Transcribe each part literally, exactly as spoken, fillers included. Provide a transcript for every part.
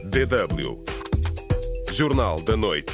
D W Jornal da Noite.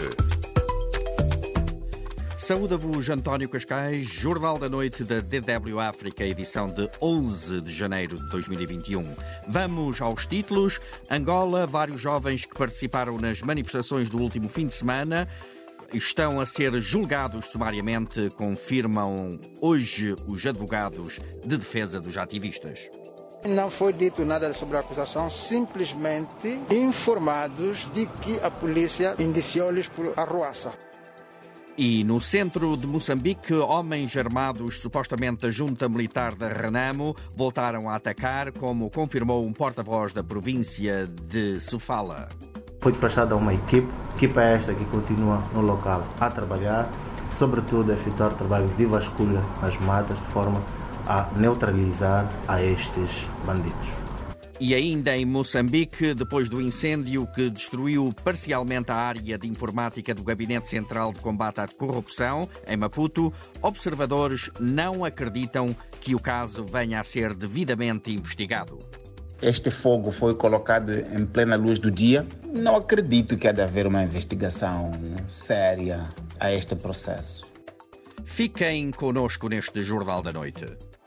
Saúda-vos, António Cascais, Jornal da Noite da D W África, edição de onze de janeiro de dois mil e vinte e um. Vamos aos títulos. Angola, vários jovens que participaram nas manifestações do último fim de semana estão a ser julgados sumariamente, confirmam hoje os advogados de defesa dos ativistas. Não foi dito nada sobre a acusação, simplesmente informados de que a polícia indiciou-lhes por arruaça. E no centro de Moçambique, homens armados supostamente da junta militar da Renamo voltaram a atacar, como confirmou um porta-voz da província de Sofala. Foi prestada uma equipe, equipa esta que continua no local a trabalhar, sobretudo a efetuar trabalho de vasculha nas matas, de forma a neutralizar a estes bandidos. E ainda em Moçambique, depois do incêndio que destruiu parcialmente a área de informática do Gabinete Central de Combate à Corrupção, em Maputo, observadores não acreditam que o caso venha a ser devidamente investigado. Este fogo foi colocado em plena luz do dia. Não acredito que há de haver uma investigação séria a este processo. Fiquem connosco neste Jornal da Noite.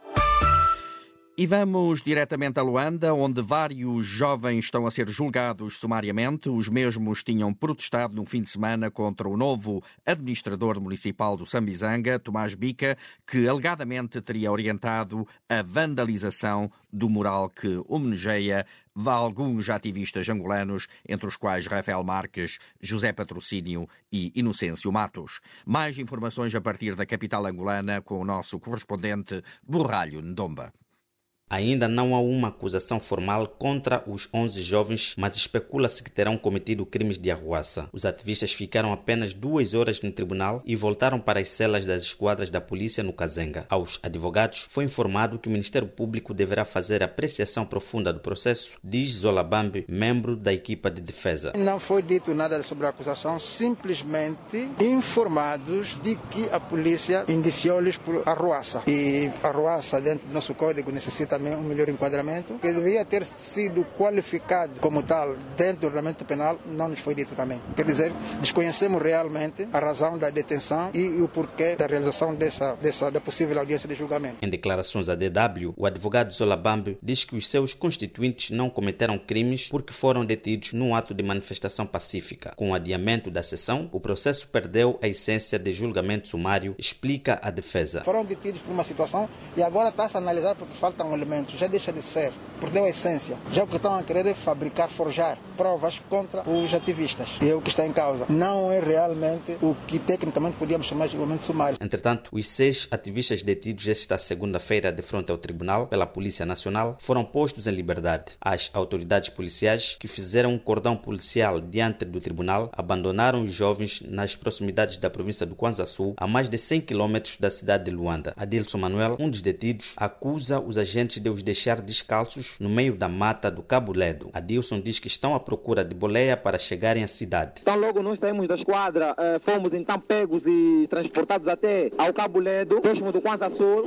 E vamos diretamente a Luanda, onde vários jovens estão a ser julgados sumariamente. Os mesmos tinham protestado no fim de semana contra o novo administrador municipal do Sambizanga, Tomás Bica, que alegadamente teria orientado a vandalização do mural que homenageia alguns ativistas angolanos, entre os quais Rafael Marques, José Patrocínio e Inocêncio Matos. Mais informações a partir da capital angolana com o nosso correspondente Borralho Ndomba. Ainda não há uma acusação formal contra os onze jovens, mas especula-se que terão cometido crimes de arruaça. Os ativistas ficaram apenas duas horas no tribunal e voltaram para as celas das esquadras da polícia no Kazenga. Aos advogados foi informado que o Ministério Público deverá fazer apreciação profunda do processo, diz Zola Bambi, membro da equipa de defesa. Não foi dito nada sobre a acusação, simplesmente informados de que a polícia indiciou-lhes por arruaça. E arruaça dentro do nosso código necessita um melhor enquadramento, que devia ter sido qualificado como tal dentro do regulamento penal, não nos foi dito também. Quer dizer, desconhecemos realmente a razão da detenção e o porquê da realização dessa, dessa da possível audiência de julgamento. Em declarações à D W, o advogado Zola Bambi diz que os seus constituintes não cometeram crimes porque foram detidos num ato de manifestação pacífica. Com o adiamento da sessão, o processo perdeu a essência de julgamento sumário, explica a defesa. Foram detidos por uma situação e agora está-se a analisar porque faltam elementos. Já deixa de ser, perdeu a essência. Já o que estão a querer é fabricar, forjar provas contra os ativistas. E é o que está em causa. Não é realmente o que tecnicamente podíamos chamar de julgamento sumário. Entretanto, os seis ativistas detidos esta segunda-feira de frente ao tribunal pela Polícia Nacional foram postos em liberdade. As autoridades policiais que fizeram um cordão policial diante do tribunal abandonaram os jovens nas proximidades da província do Kwanza Sul, a mais de cem quilômetros da cidade de Luanda. Adilson Manuel, um dos detidos, acusa os agentes de os deixar descalços no meio da mata do Cabo Ledo. Adilson diz que estão à procura de boleia para chegarem à cidade. Então logo nós saímos da esquadra, fomos então pegos e transportados até ao Cabo Ledo, próximo do Kwanza Sul,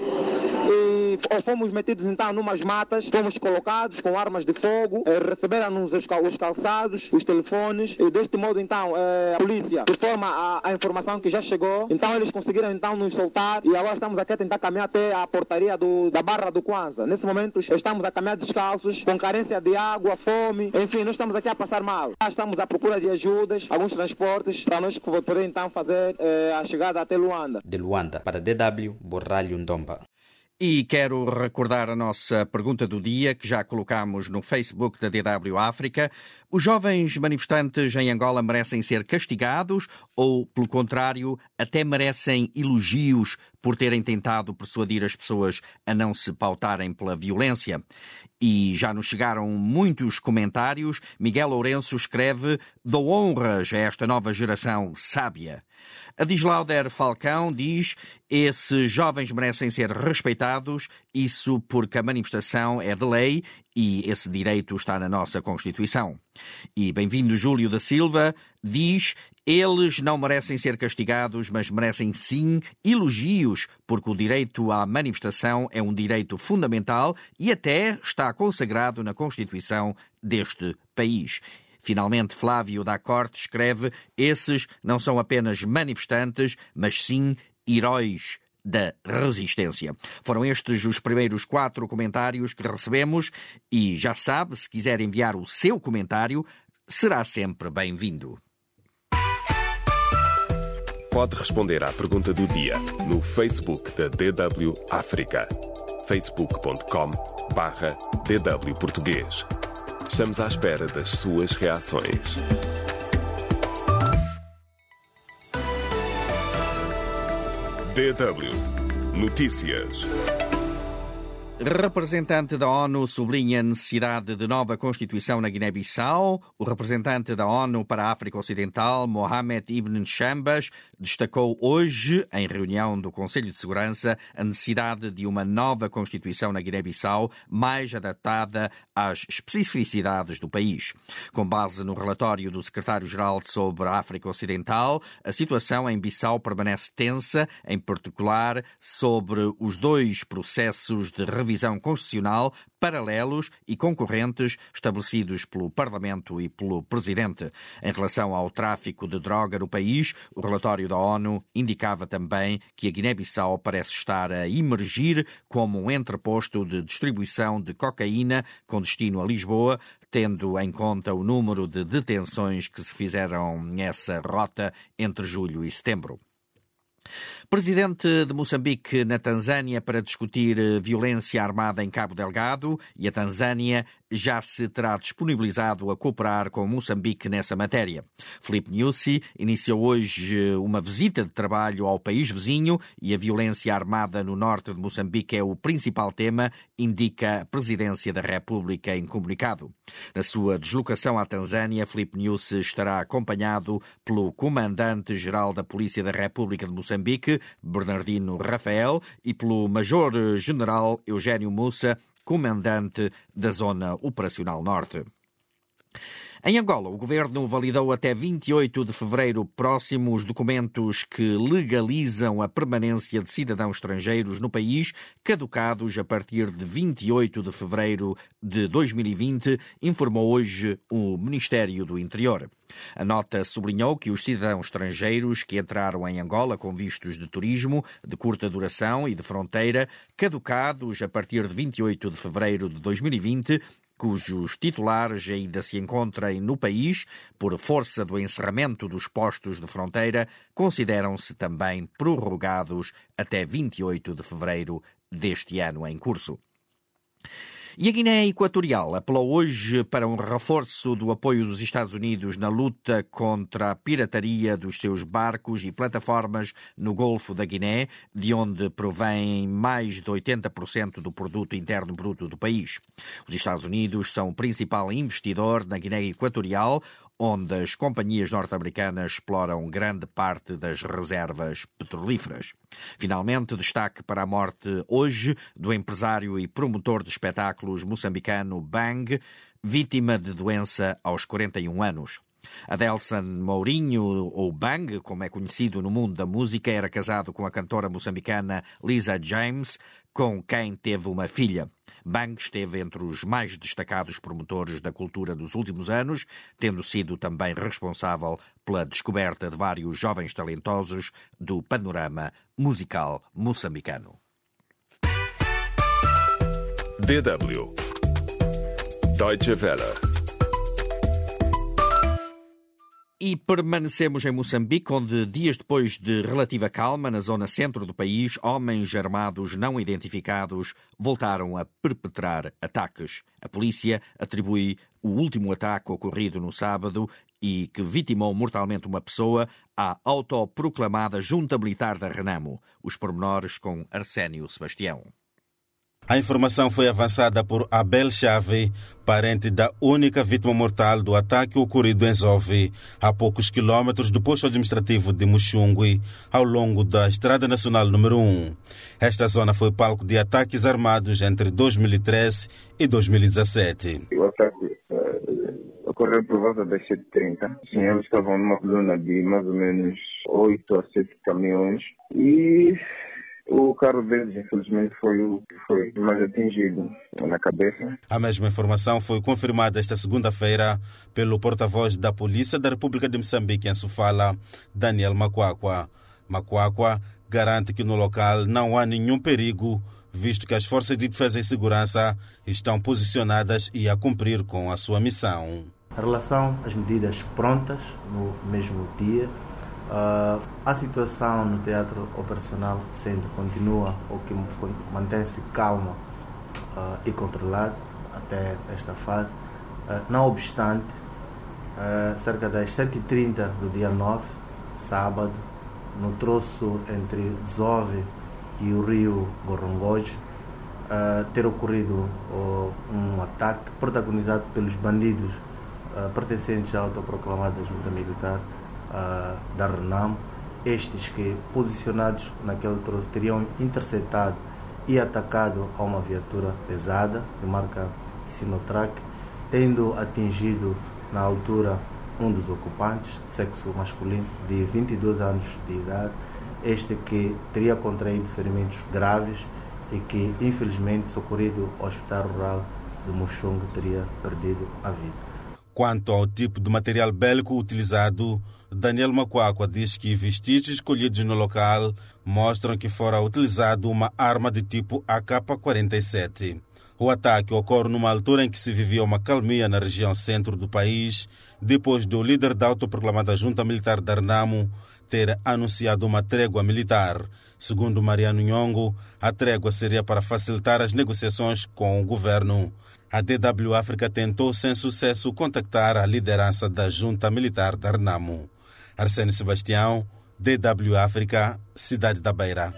e fomos metidos então numas matas, fomos colocados com armas de fogo, receberam-nos os calçados, os telefones, e deste modo então a polícia, por forma a, a informação que já chegou, então eles conseguiram então nos soltar e agora estamos aqui a tentar caminhar até a portaria do, da Barra do Kwanza. Nesse momento estamos a caminhar descalços, com carência de água, fome, enfim, nós estamos aqui a passar mal. Estamos à procura de ajudas, alguns transportes, para nós poder então fazer eh, a chegada até Luanda. De Luanda, para D W, Borralho Ndomba. E quero recordar a nossa pergunta do dia, que já colocamos no Facebook da D W África. Os jovens manifestantes em Angola merecem ser castigados ou, pelo contrário, até merecem elogios por terem tentado persuadir as pessoas a não se pautarem pela violência? E já nos chegaram muitos comentários. Miguel Lourenço escreve: dou honras a esta nova geração sábia. A Dislauder Falcão diz: esses jovens merecem ser respeitados, isso porque a manifestação é de lei e esse direito está na nossa Constituição. E bem-vindo Júlio da Silva diz: eles não merecem ser castigados, mas merecem sim elogios, porque o direito à manifestação é um direito fundamental e até está consagrado na Constituição deste país. Finalmente, Flávio da Corte escreve: esses não são apenas manifestantes, mas sim heróis da resistência. Foram estes os primeiros quatro comentários que recebemos e já sabe, se quiser enviar o seu comentário, será sempre bem-vindo. Pode responder à pergunta do dia no Facebook da D W África. facebook ponto com barra D W Português. Estamos à espera das suas reações. D W Notícias. Representante da ONU sublinha a necessidade de nova Constituição na Guiné-Bissau. O representante da ONU para a África Ocidental, Mohamed Ibn Chambas, destacou hoje, em reunião do Conselho de Segurança, a necessidade de uma nova Constituição na Guiné-Bissau mais adaptada às especificidades do país. Com base no relatório do secretário-geral sobre a África Ocidental, a situação em Bissau permanece tensa, em particular sobre os dois processos de revisão Revisão constitucional paralelos e concorrentes estabelecidos pelo Parlamento e pelo Presidente. Em relação ao tráfico de droga no país, o relatório da ONU indicava também que a Guiné-Bissau parece estar a emergir como um entreposto de distribuição de cocaína com destino a Lisboa, tendo em conta o número de detenções que se fizeram nessa rota entre julho e setembro. Presidente de Moçambique na Tanzânia para discutir violência armada em Cabo Delgado, e a Tanzânia já se terá disponibilizado a cooperar com Moçambique nessa matéria. Filipe Nyusi iniciou hoje uma visita de trabalho ao país vizinho e a violência armada no norte de Moçambique é o principal tema, indica a Presidência da República em comunicado. Na sua deslocação à Tanzânia, Filipe Nyusi estará acompanhado pelo Comandante-Geral da Polícia da República de Moçambique, Bernardino Rafael, e pelo Major-General Eugênio Mussa, comandante da Zona Operacional Norte. Em Angola, o governo validou até vinte e oito de fevereiro próximo os documentos que legalizam a permanência de cidadãos estrangeiros no país, caducados a partir de vinte e oito de fevereiro de dois mil e vinte, informou hoje o Ministério do Interior. A nota sublinhou que os cidadãos estrangeiros que entraram em Angola com vistos de turismo, de curta duração e de fronteira, caducados a partir de vinte e oito de fevereiro de dois mil e vinte, cujos titulares ainda se encontrem no país por força do encerramento dos postos de fronteira, consideram-se também prorrogados até vinte e oito de fevereiro deste ano em curso. E a Guiné Equatorial apelou hoje para um reforço do apoio dos Estados Unidos na luta contra a pirataria dos seus barcos e plataformas no Golfo da Guiné, de onde provém mais de oitenta por cento do produto interno bruto do país. Os Estados Unidos são o principal investidor na Guiné Equatorial, onde as companhias norte-americanas exploram grande parte das reservas petrolíferas. Finalmente, destaque para a morte hoje do empresário e promotor de espetáculos moçambicano Bang, vítima de doença aos quarenta e um anos. Adelson Mourinho, ou Bang, como é conhecido no mundo da música, era casado com a cantora moçambicana Lisa James, com quem teve uma filha. Bang esteve entre os mais destacados promotores da cultura dos últimos anos, tendo sido também responsável pela descoberta de vários jovens talentosos do panorama musical moçambicano. D W Deutsche Welle. E permanecemos em Moçambique, onde, dias depois de relativa calma na zona centro do país, homens armados não identificados voltaram a perpetrar ataques. A polícia atribui o último ataque ocorrido no sábado e que vitimou mortalmente uma pessoa à autoproclamada Junta Militar da Renamo. Os pormenores com Arsénio Sebastião. A informação foi avançada por Abel Chave, parente da única vítima mortal do ataque ocorrido em Zove, a poucos quilómetros do posto administrativo de Muxungui, ao longo da Estrada Nacional número um. Esta zona foi palco de ataques armados entre dois mil e treze e dois mil e dezassete. O ataque uh, ocorreu por volta das sete e trinta. Sim, eles estavam numa coluna de mais ou menos oito a sete caminhões e O carro deles, infelizmente, foi o que foi mais atingido na cabeça. A mesma informação foi confirmada esta segunda-feira pelo porta-voz da Polícia da República de Moçambique em Sofala, Daniel Macuacua. Macuacua garante que no local não há nenhum perigo, visto que as forças de defesa e segurança estão posicionadas e a cumprir com a sua missão. Em relação às medidas prontas no mesmo dia, Uh, a situação no teatro operacional centro continua ou que mantém-se calma uh, e controlada até esta fase. Uh, não obstante, uh, cerca das sete e trinta do dia nove, sábado, no troço entre Zove e o rio Gorongoje, uh, ter ocorrido uh, um ataque protagonizado pelos bandidos uh, pertencentes à autoproclamada junta militar Uh, da Renamo, estes que, posicionados naquele troço, teriam interceptado e atacado a uma viatura pesada de marca Sinotrack, tendo atingido na altura um dos ocupantes, de sexo masculino, de vinte e dois anos de idade, este que teria contraído ferimentos graves e que, infelizmente, socorrido ao Hospital Rural de Muxungue, teria perdido a vida. Quanto ao tipo de material bélico utilizado, Daniel Macuacua diz que vestígios colhidos no local mostram que fora utilizado uma arma de tipo A K quarenta e sete. O ataque ocorre numa altura em que se vivia uma calmia na região centro do país, depois do líder da autoproclamada junta militar da Renamo ter anunciado uma trégua militar. Segundo Mariano Nhongo, a trégua seria para facilitar as negociações com o governo. A D W África tentou sem sucesso contactar a liderança da junta militar da Renamo. Arsênio Sebastião, D W África, Cidade da Beira.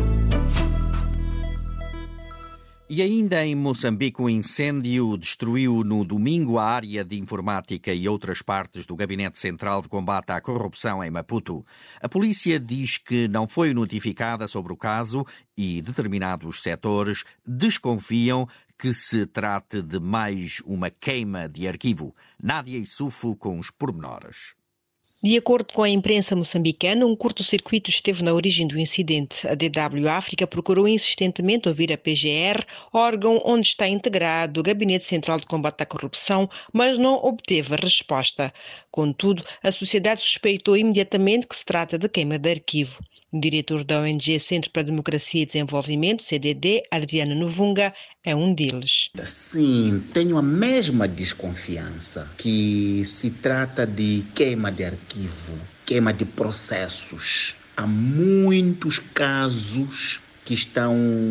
E ainda em Moçambique, um incêndio destruiu no domingo a área de informática e outras partes do Gabinete Central de Combate à Corrupção em Maputo. A polícia diz que não foi notificada sobre o caso e determinados setores desconfiam que se trate de mais uma queima de arquivo. Nádia Issoufo com os pormenores. De acordo com a imprensa moçambicana, um curto-circuito esteve na origem do incidente. A D W África procurou insistentemente ouvir a P G R, órgão onde está integrado o Gabinete Central de Combate à Corrupção, mas não obteve resposta. Contudo, a sociedade suspeitou imediatamente que se trata de queima de arquivo. O diretor da O N G Centro para a Democracia e Desenvolvimento, C D D, Adriano Novunga, é um deles. Sim, tenho a mesma desconfiança que se trata de queima de arquivo, queima de processos. Há muitos casos que estão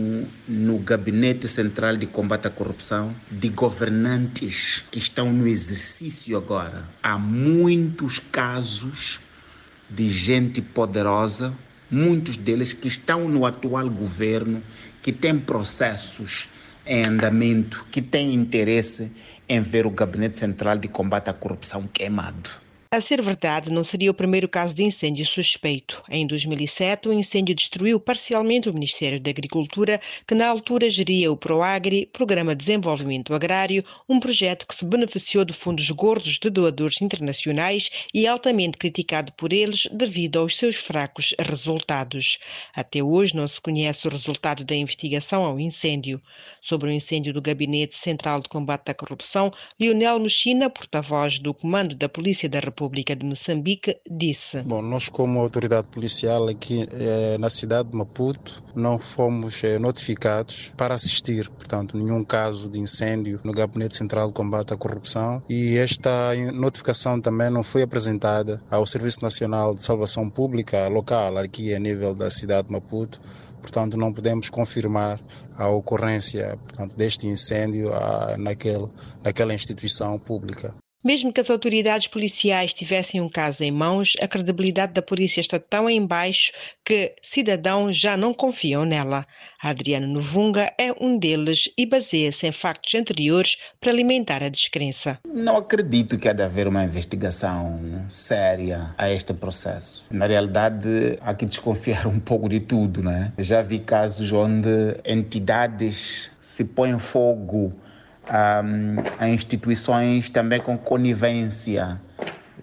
no Gabinete Central de Combate à Corrupção, de governantes que estão no exercício agora. Há muitos casos de gente poderosa, muitos deles que estão no atual governo, que têm processos em andamento, que têm interesse em ver o Gabinete Central de Combate à Corrupção queimado. A ser verdade, não seria o primeiro caso de incêndio suspeito. Em dois mil e sete, o incêndio destruiu parcialmente o Ministério da Agricultura, que na altura geria o PROAGRI, Programa de Desenvolvimento Agrário, um projeto que se beneficiou de fundos gordos de doadores internacionais e altamente criticado por eles devido aos seus fracos resultados. Até hoje não se conhece o resultado da investigação ao incêndio. Sobre o incêndio do Gabinete Central de Combate à Corrupção, Lionel Mechina, porta-voz do Comando da Polícia da República de Moçambique, disse: Bom, nós como autoridade policial aqui eh, na cidade de Maputo não fomos eh, notificados para assistir, portanto, nenhum caso de incêndio no Gabinete Central de Combate à Corrupção, e esta notificação também não foi apresentada ao Serviço Nacional de Salvação Pública local, aqui a nível da cidade de Maputo. Portanto, não podemos confirmar a ocorrência, portanto, deste incêndio ah, naquele, naquela instituição pública. Mesmo que as autoridades policiais tivessem um caso em mãos, a credibilidade da polícia está tão em baixo que cidadãos já não confiam nela. Adriano Novunga é um deles e baseia-se em factos anteriores para alimentar a descrença. Não acredito que há de haver uma investigação séria a este processo. Na realidade, há que desconfiar um pouco de tudo, né? Já vi casos onde entidades se põem fogo Um, a instituições também com conivência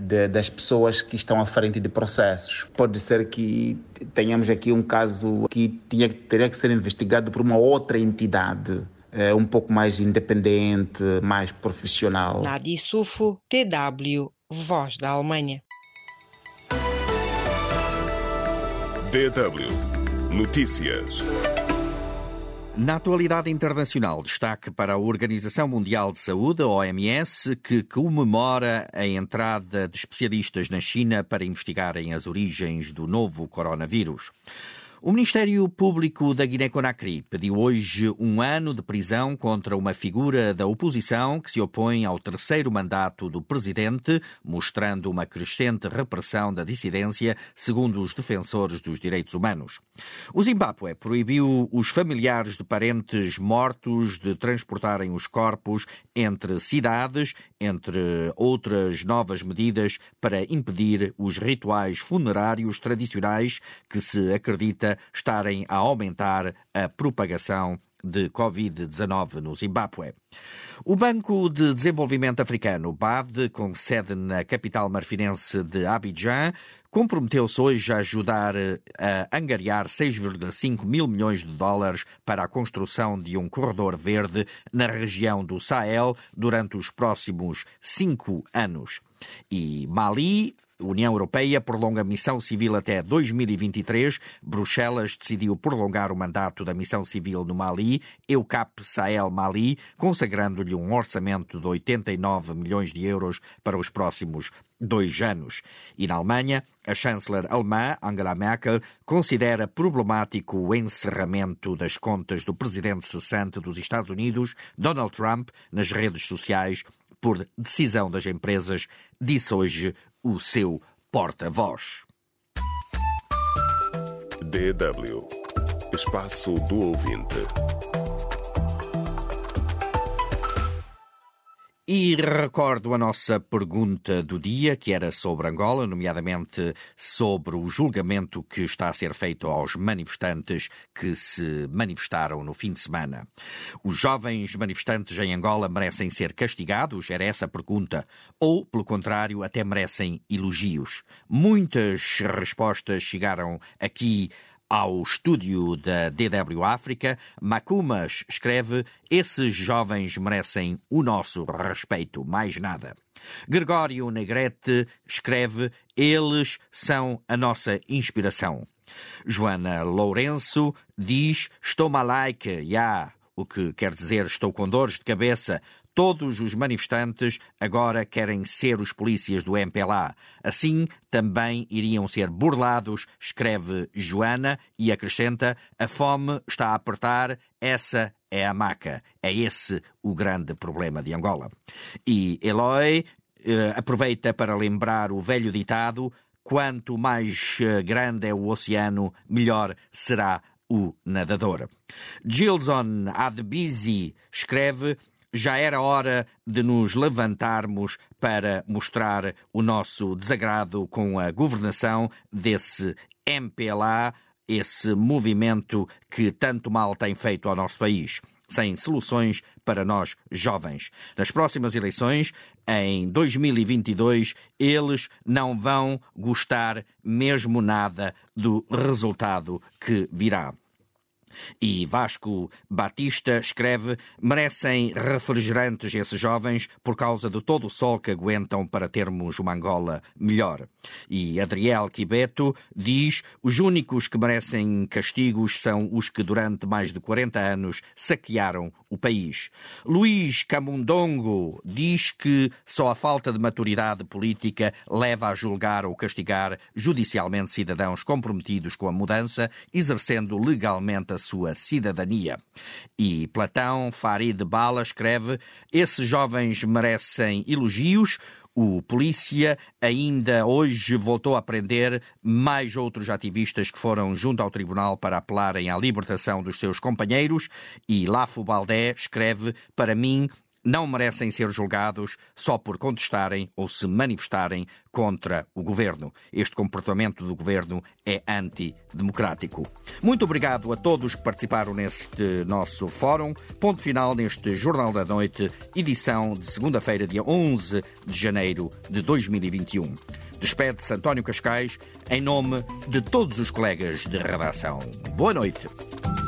de, das pessoas que estão à frente de processos. Pode ser que tenhamos aqui um caso que tinha, teria que ser investigado por uma outra entidade, é, um pouco mais independente, mais profissional. Nadia Sufo, D W, Voz da Alemanha. D W Notícias. Na atualidade internacional, destaque para a Organização Mundial de Saúde, a O M S, que comemora a entrada de especialistas na China para investigarem as origens do novo coronavírus. O Ministério Público da Guiné-Conakry pediu hoje um ano de prisão contra uma figura da oposição que se opõe ao terceiro mandato do presidente, mostrando uma crescente repressão da dissidência, segundo os defensores dos direitos humanos. O Zimbábue proibiu os familiares de parentes mortos de transportarem os corpos entre cidades, entre outras novas medidas para impedir os rituais funerários tradicionais que se acredita estarem a aumentar a propagação de covid dezenove no Zimbábue. O Banco de Desenvolvimento Africano, B A D, com sede na capital marfinense de Abidjan, comprometeu-se hoje a ajudar a angariar seis vírgula cinco mil milhões de dólares para a construção de um corredor verde na região do Sahel durante os próximos cinco anos. E Mali, União Europeia prolonga a missão civil até dois mil e vinte e três. Bruxelas decidiu prolongar o mandato da missão civil no Mali, EUCAP Sahel Mali, consagrando-lhe um orçamento de oitenta e nove milhões de euros para os próximos dois anos. E na Alemanha, a chanceler alemã Angela Merkel considera problemático o encerramento das contas do presidente cessante dos Estados Unidos, Donald Trump, nas redes sociais por decisão das empresas, disse hoje o seu porta-voz. D W Espaço do Ouvinte. E recordo a nossa pergunta do dia, que era sobre Angola, nomeadamente sobre o julgamento que está a ser feito aos manifestantes que se manifestaram no fim de semana. Os jovens manifestantes em Angola merecem ser castigados? Era essa a pergunta. Ou, pelo contrário, até merecem elogios? Muitas respostas chegaram aqui ao estúdio da D W África. Macumas escreve: esses jovens merecem o nosso respeito, mais nada. Gregório Negrete escreve: eles são a nossa inspiração. Joana Lourenço diz: estou malaica, já, yeah, o que quer dizer estou com dores de cabeça. Todos os manifestantes agora querem ser os polícias do M P L A. Assim também iriam ser burlados, escreve Joana, e acrescenta: a fome está a apertar, essa é a maca. É esse o grande problema de Angola. E Eloy eh, aproveita para lembrar o velho ditado: quanto mais grande é o oceano, melhor será o nadador. Gilson Adbisi escreve: já era hora de nos levantarmos para mostrar o nosso desagrado com a governação desse M P L A, esse movimento que tanto mal tem feito ao nosso país, sem soluções para nós jovens. Nas próximas eleições, em dois mil e vinte e dois, eles não vão gostar mesmo nada do resultado que virá. E Vasco Batista escreve: merecem refrigerantes esses jovens por causa de todo o sol que aguentam para termos uma Angola melhor. E Adriel Quibeto diz: os únicos que merecem castigos são os que durante mais de quarenta anos saquearam o país. Luís Camundongo diz que só a falta de maturidade política leva a julgar ou castigar judicialmente cidadãos comprometidos com a mudança, exercendo legalmente a sua cidadania. E Platão Farid Bala escreve: esses jovens merecem elogios. O polícia ainda hoje voltou a prender mais outros ativistas que foram junto ao tribunal para apelarem à libertação dos seus companheiros. E Lafo Baldé escreve: para mim, não merecem ser julgados só por contestarem ou se manifestarem contra o governo. Este comportamento do governo é antidemocrático. Muito obrigado a todos que participaram neste nosso fórum. Ponto final neste Jornal da Noite, edição de segunda-feira, dia onze de janeiro de dois mil e vinte e um. Despede-se António Cascais em nome de todos os colegas de redação. Boa noite.